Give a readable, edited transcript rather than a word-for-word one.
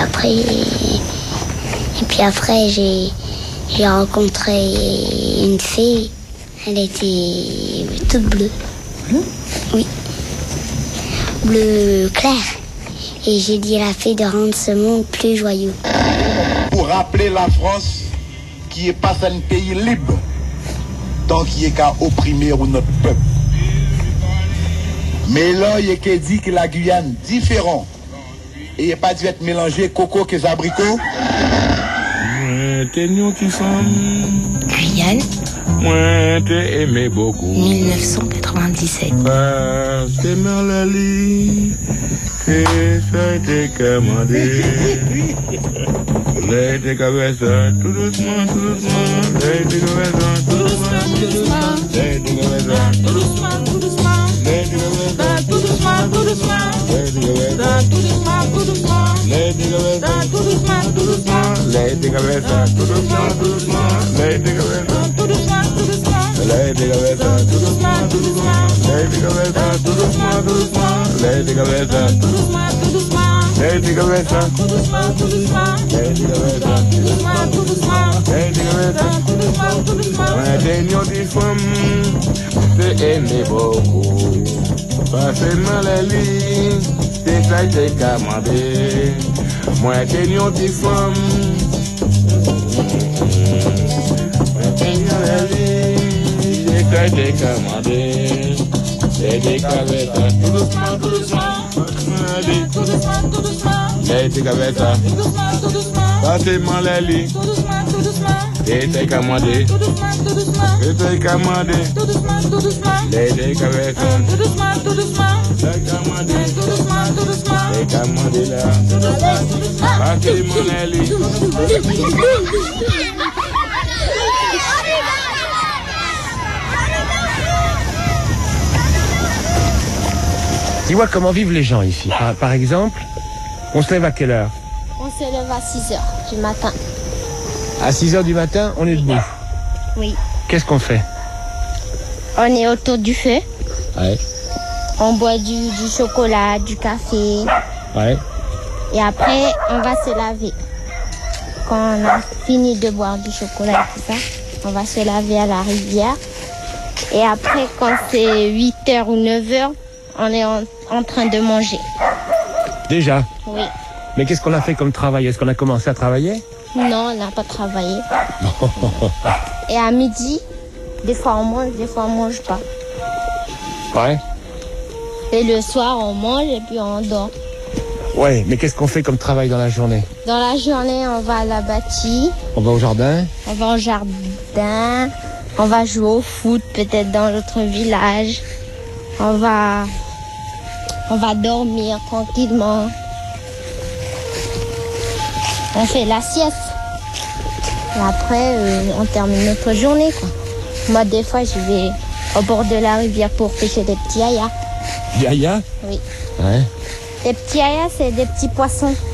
puis après j'ai rencontré une fille. Elle était toute bleue. Oui. Bleu clair. Et j'ai dit à la fille de rendre ce monde plus joyeux. Pour rappeler la France qui est pas un pays libre tant qu'il est qu'à opprimer notre peuple. Mais là, il est dit que la Guyane différent. Et il n'est pas dû être mélangé coco que les abricots. T'es nous qui sommes. Guyane. Moi, t'es aimé beaucoup. 1997. C'est Merlali. Que ça a été commandé. L'aide qu'avec ça, tout doucement, tout doucement. L'aide qu'avec ça, tout doucement, tout doucement. L'aide qu'avec ça, tout doucement, tout doucement. L'aide qu'avec ça, tout doucement, tout doucement. L'aide qu'avec ça, tout doucement, tout doucement. L'aide qu'avec ça, tout doucement, tout doucement. L'aide qu'avec ça, tout doucement, tout doucement. L'aide qu'avec ça, tout doucement, tout doucement. L'aide qu'avec ça, tout doucement, tout doucement. L'aide qu'avec ça, tout doucement, tout doucement. L'aide qu'avec ça, tout doucement, tout doucement. L'aide qu'avec ça, tout doucement, tout doucement. L'aide qu'avec ça, tout doucement, tout doucement. L'aide qu'avec ça, tout doucement, tout doucement. Moi, t'es une des femmes, t'es aimé beaucoup. Pas seulement les lignes, c'est ça que j'ai commandé. Moi, t'es une des femmes, t'es une les lignes, c'est ça que j'ai commandé. L'aide qu'avec ça, tout doucement, tout doucement. Tout doucement, tout doucement. L'aide qu'avec ça, tout doucement, tout doucement. Pas seulement les lignes, tout doucement, tout doucement. L'aide commandé, tout doucement, tout doucement. L'aide commandé, tout doucement, tout doucement. L'aide qu'avec ça, tout doucement, tout doucement. L'aide commandé, tout doucement, tout doucement. L'aide commandé là, tout doucement, tout doucement. Pas seulement les lignes. Dis-moi comment vivent les gens ici. Par exemple, on se lève à quelle heure? On se lève à 6h du matin. À 6h du matin, on est debout. Oui. Qu'est-ce qu'on fait? On est autour du feu. Ouais. On boit du chocolat, du café. Ouais. Et après, on va se laver. Quand on a fini de boire du chocolat et tout ça, on va se laver à la rivière. Et après, quand c'est 8h ou 9h, on est en train de manger. Déjà? Oui. Mais qu'est-ce qu'on a fait comme travail? Est-ce qu'on a commencé à travailler? Non, on n'a pas travaillé. Et à midi, des fois on mange, des fois on mange pas. Ouais. Et le soir, on mange et puis on dort. Ouais, mais qu'est-ce qu'on fait comme travail dans la journée? Dans la journée, on va à la bâtie. On va au jardin? On va au jardin. On va jouer au foot, peut-être dans notre village. On va dormir tranquillement. On fait la sieste. Et après, on termine notre journée, quoi. Moi, des fois, je vais au bord de la rivière pour pêcher des petits ayas. Yaya? Oui. Ouais. Les petits ayas, c'est des petits poissons.